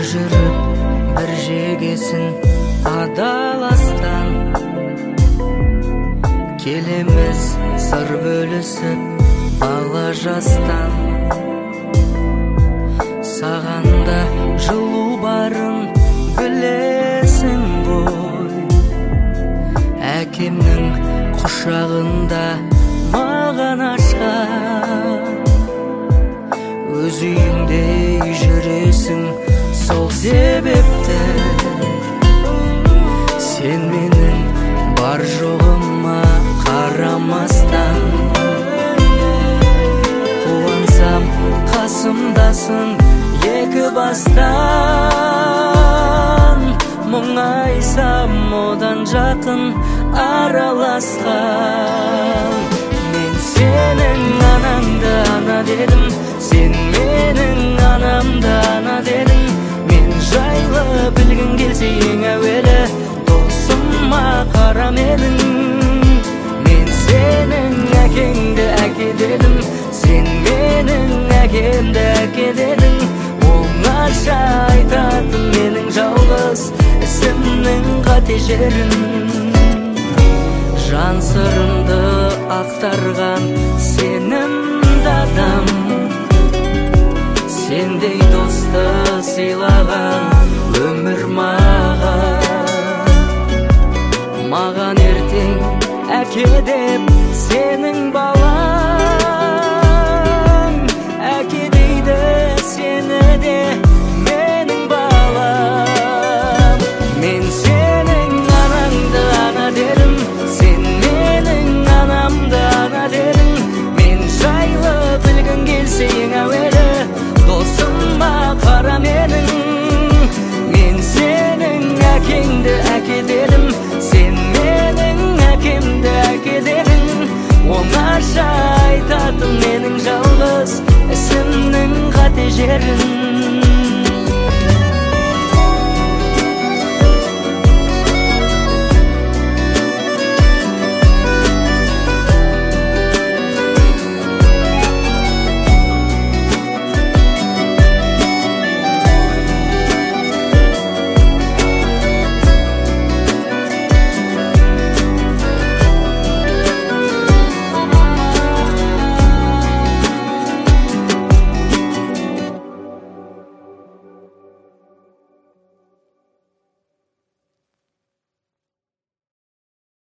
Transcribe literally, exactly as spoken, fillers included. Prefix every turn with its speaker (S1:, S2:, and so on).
S1: жүріп бір жегесін адаластан, келеміз сыр бөлісіп бала жастан. Сағанда жылу барын білесің ғой, әкемнің құшағында маған ашқан. Өз үйіңде жүресің, сол себепті сен менің бар жоғыма қарамастан. Қуансам қасымдасың екі бастан, мұңайсам одан жақын араласқан. Мен сенің анаңды ана дедім, сен менің анамды ана дедің. Мен жайлы білгің келсе ең әуелі досыма қарам едің. Мен сенің әкеңді әке дедім, сен менің әкемді әке дедің. Оңаша айтатын менің жалғыз ісімнің қате жерін. Жан сырымды ақтарған сенімді адам, сендей досты сыйлаған өмір маған. Маған ертең әке деп сенің балаң, әке дейді сені де менің балам. Мен сенің анаңды ана дедім, сен менің анамды ана дедің. Мен жайлы білгің келсе ең әуелі досыма қарам едің. Мен сенің әкеңді әке дедім, сен менің әкемді әке дедің. Оңаша айтатын менің жалғыз ісімнің қате жерін.